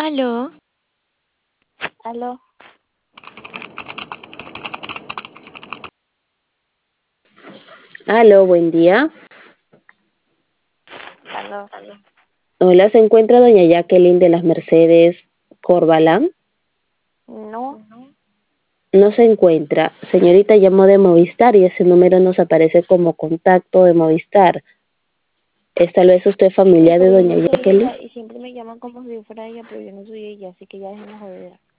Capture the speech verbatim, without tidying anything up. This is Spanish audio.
Aló, Aló, Aló, buen día. aló. Hola, ¿se encuentra doña Jacqueline de las Mercedes Corbalán? No, No se encuentra. Señorita, llamó de Movistar y ese número nos aparece como contacto de Movistar. ¿Es tal vez usted sí, familiar de pero yo doña no soy Jacqueline? ella y siempre me llaman como si yo fuera ella, pero yo no soy ella, así que ya déjenme joder.